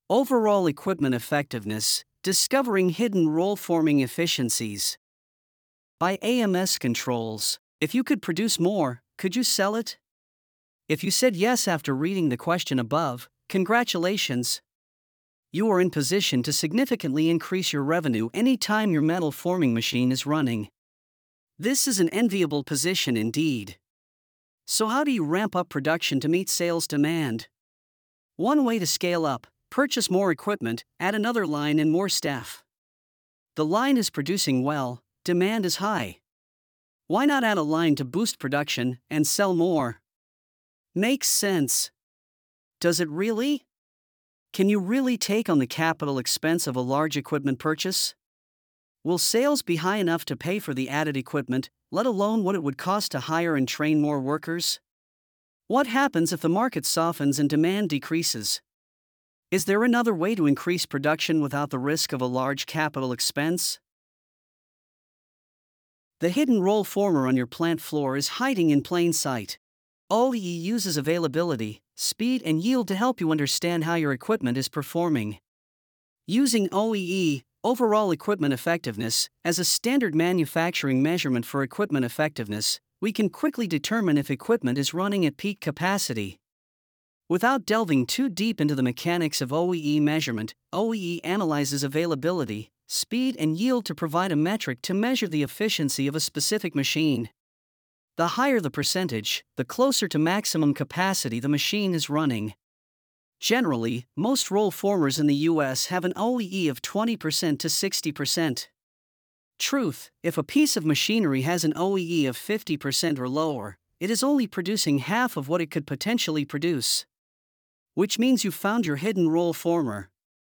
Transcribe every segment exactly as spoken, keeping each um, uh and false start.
Overall equipment effectiveness, discovering hidden roll-forming efficiencies. By A M S Controls, if you could produce more, could you sell it? If you said yes after reading the question above, congratulations. You are in position to significantly increase your revenue anytime your metal forming machine is running. This is an enviable position indeed. So how do you ramp up production to meet sales demand? One way to scale up: purchase more equipment, add another line and more staff. The line is producing well, demand is high. Why not add a line to boost production and sell more? Makes sense. Does it really? Can you really take on the capital expense of a large equipment purchase? Will sales be high enough to pay for the added equipment, let alone what it would cost to hire and train more workers? What happens if the market softens and demand decreases? Is there another way to increase production without the risk of a large capital expense? The hidden roll former on your plant floor is hiding in plain sight. O E E uses availability, speed, and yield to help you understand how your equipment is performing. Using O E E, overall equipment effectiveness, as a standard manufacturing measurement for equipment effectiveness, we can quickly determine if equipment is running at peak capacity. Without delving too deep into the mechanics of O E E measurement, O E E analyzes availability, speed, and yield to provide a metric to measure the efficiency of a specific machine. The higher the percentage, the closer to maximum capacity the machine is running. Generally, most roll formers in the U S have an O E E of twenty percent to sixty percent. Truth: if a piece of machinery has an O E E of fifty percent or lower, it is only producing half of what it could potentially produce. Which means you found your hidden roll former.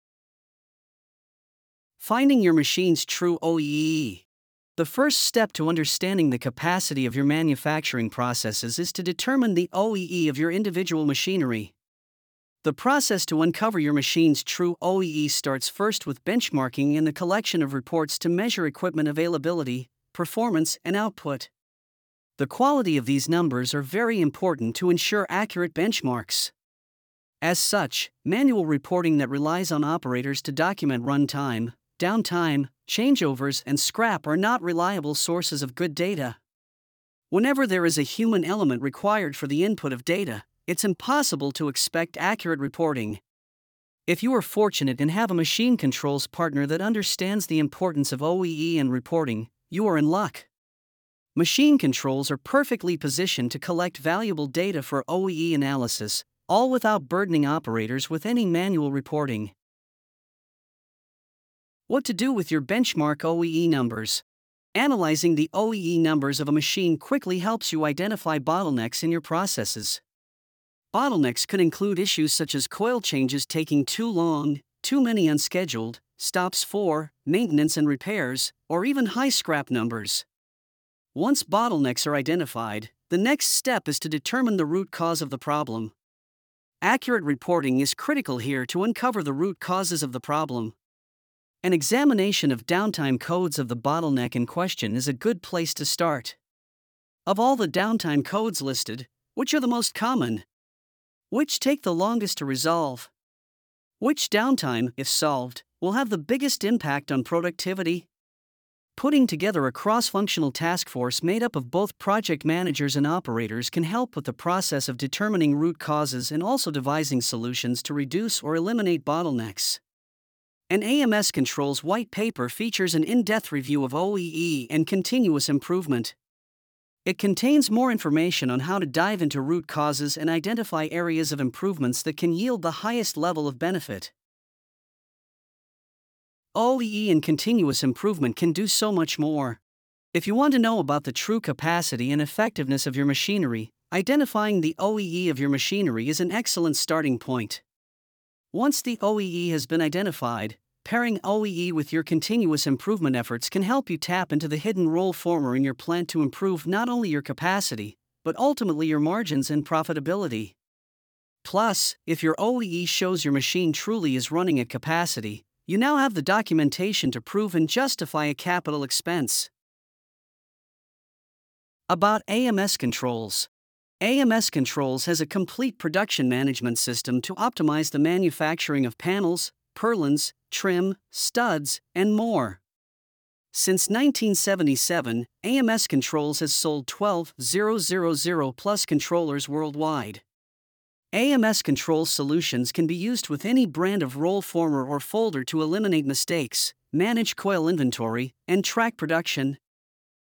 Finding your machine's true O E E. The first step to understanding the capacity of your manufacturing processes is to determine the O E E of your individual machinery. The process to uncover your machine's true O E E starts first with benchmarking and the collection of reports to measure equipment availability, performance, and output. The quality of these numbers are very important to ensure accurate benchmarks. As such, manual reporting that relies on operators to document runtime, downtime, changeovers, and scrap are not reliable sources of good data. Whenever there is a human element required for the input of data, it's impossible to expect accurate reporting. If you are fortunate and have a machine controls partner that understands the importance of O E E and reporting, you are in luck. Machine controls are perfectly positioned to collect valuable data for O E E analysis, all without burdening operators with any manual reporting. What to do with your benchmark O E E numbers? Analyzing the O E E numbers of a machine quickly helps you identify bottlenecks in your processes. Bottlenecks could include issues such as coil changes taking too long, too many unscheduled, stops for maintenance and repairs, or even high scrap numbers. Once bottlenecks are identified, the next step is to determine the root cause of the problem. Accurate reporting is critical here to uncover the root causes of the problem. An examination of downtime codes of the bottleneck in question is a good place to start. Of all the downtime codes listed, which are the most common? Which take the longest to resolve? Which downtime, if solved, will have the biggest impact on productivity? Putting together a cross-functional task force made up of both project managers and operators can help with the process of determining root causes and also devising solutions to reduce or eliminate bottlenecks. An A M S Controls white paper features an in-depth review of O E E and continuous improvement. It contains more information on how to dive into root causes and identify areas of improvements that can yield the highest level of benefit. O E E and continuous improvement can do so much more. If you want to know about the true capacity and effectiveness of your machinery, identifying the O E E of your machinery is an excellent starting point. Once the O E E has been identified, pairing O E E with your continuous improvement efforts can help you tap into the hidden roll former in your plant to improve not only your capacity, but ultimately your margins and profitability. Plus, if your O E E shows your machine truly is running at capacity, you now have the documentation to prove and justify a capital expense. About A M S Controls. A M S Controls has a complete production management system to optimize the manufacturing of panels, purlins, trim, studs, and more. Since nineteen seventy-seven, A M S Controls has sold twelve thousand plus controllers worldwide. A M S Control solutions can be used with any brand of roll former or folder to eliminate mistakes, manage coil inventory, and track production,